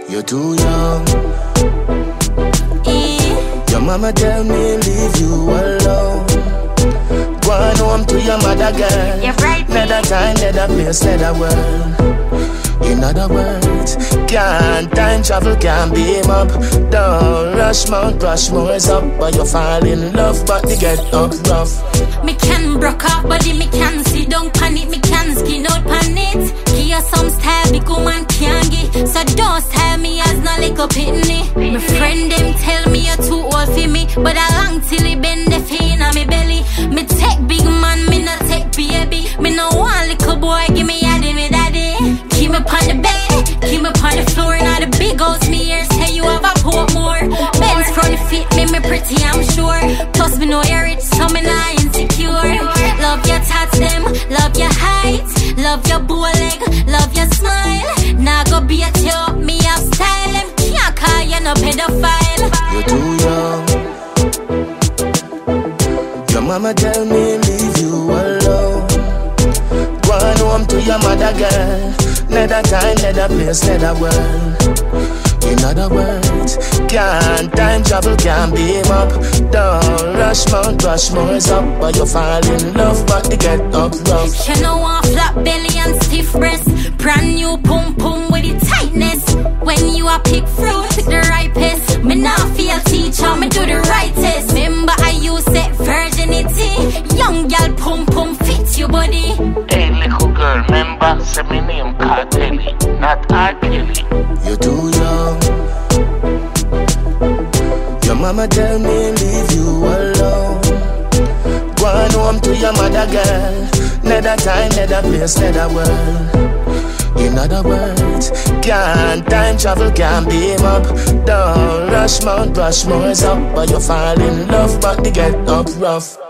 You're too young. Your mama tell me leave you alone. Go on home to your mother, girl. You're right. Another time, another place, another world. In other words, can't time travel, can't beam up. Don't rush Mount Rushmore's up, but you fall in love, but they get up rough. Me can broke off body, me can sit down pan it, me can skin out pan it. Give you some style, big woman can't give. So don't tell me as no little pitney. My friend them tell me you're too old for me, but I long till it bend the fin on me belly. Me take big man, me not take baby. Me no want little boy, give me yaddy, me daddy. Keep me on the bed, keep me on the floor. Now the big house me here say you have a port more. Ben's front fit me pretty, I'm sure. Plus me know you're rich, so me not insecure. Love your tats them, love your height, love your bow leg, love your smile. Now go beat you up, me have style. Them can't call you no pedophile. You're too young. Your mama tell me leave you alone. Go on home to your mother, girl. Another time, another place, another world. In other words, can't time travel, can't beam up. Don't rush Mount Rushmore's up, but you fall in love, but they get up rough. You know one flat belly and stiff breast, brand new pum pum with the tightness. When you a pick fruit, pick the ripest. Me not feel teacher, me do the right test. Remember I use that virginity. Young girl pum pum fits your body. Hey little girl, remember, say me name Cartelli, not R-Kelly. You're too young. Your mama tell me leave you alone. Go on home to your mother, girl. Another time, another place, another world. In other words, can't time travel, can't beam up. Don't rush Mount Rushmore's up, but you fall in love, but they get up rough.